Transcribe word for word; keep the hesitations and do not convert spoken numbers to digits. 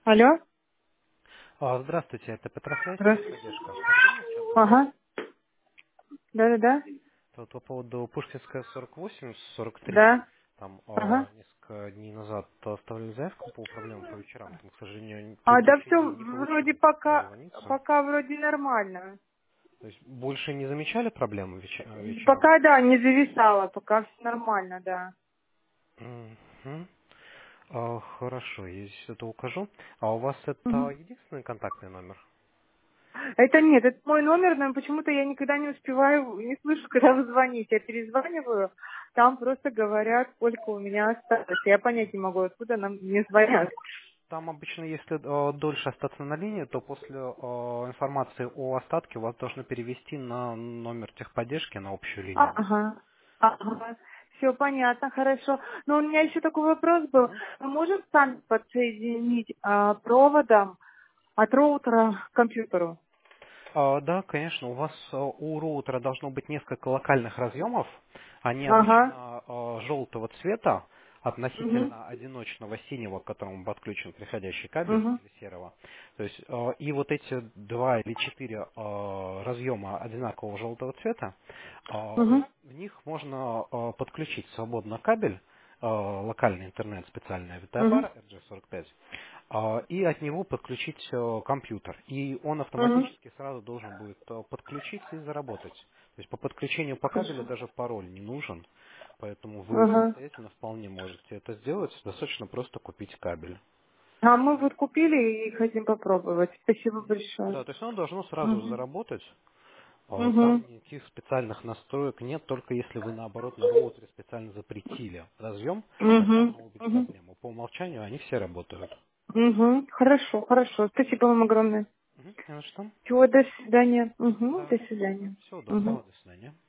Алло? А, Здравствуйте, это Петросвязь, Раз. техподдержка. Удобно сейчас говорить? Ага. Да-да-да. Вот по поводу Пушкинская сорок восемь сорок три. Да. Там Ага. а, несколько дней назад оставили заявку по проблемам по вечерам. Там, к сожалению, в А, да все предыдущие дни не вроде получилось пока, дозвониться. пока вроде нормально. То есть больше не замечали проблемы веч- э, вечером? Пока, да, не зависало, пока все нормально, да. Мгм. А, хорошо, я здесь это укажу. А у вас это Мгм. единственный контактный номер? Это нет, это мой номер, но почему-то я никогда не успеваю, не слышу, когда вы звоните. Я перезваниваю, там просто говорят, сколько у меня осталось. Я понять не могу, откуда нам мне звонят. Там обычно, если э, дольше остаться на линии, то после э, информации о остатке вас должны перевести на номер техподдержки на общую А, линию. ага. Ага. Все понятно, хорошо. Но у меня еще такой вопрос был. Мгм. Мы можем сами подсоединить а, проводом от роутера к компьютеру? А, да, конечно, у вас э, у роутера должно быть несколько локальных разъемов. Они Ага. обычно желтого цвета Угу. относительно одиночного синего, к которому приходящий приходящий кабель, Угу. или серого. То есть э, и вот эти два или четыре э, разъема одинакового желтого цвета, э, Угу. в них можно э, подключить свободно кабель, э, локальный интернет, специальная Угу. эр джи сорок пять, а, и от него подключить э, компьютер. И он Угу. автоматически сразу должен будет э, подключиться и заработать. То есть по подключению по кабелю Хорошо. даже пароль не нужен, поэтому вы Ага. самостоятельно вполне можете это сделать. Достаточно просто купить кабель. А мы вот купили и хотим попробовать. Спасибо большое. Да, то есть оно должно сразу Угу. заработать. А, Угу. Там никаких специальных настроек нет, только если вы наоборот на роутере специально запретили разъем, тогда Угу. могут быть Угу. проблемы. По умолчанию они все работают. Угу. Хорошо, хорошо. Спасибо вам огромное. Мгм. Не за что. Всего до свидания. Угу. Да. До свидания. Всего Угу. доброго, до свидания.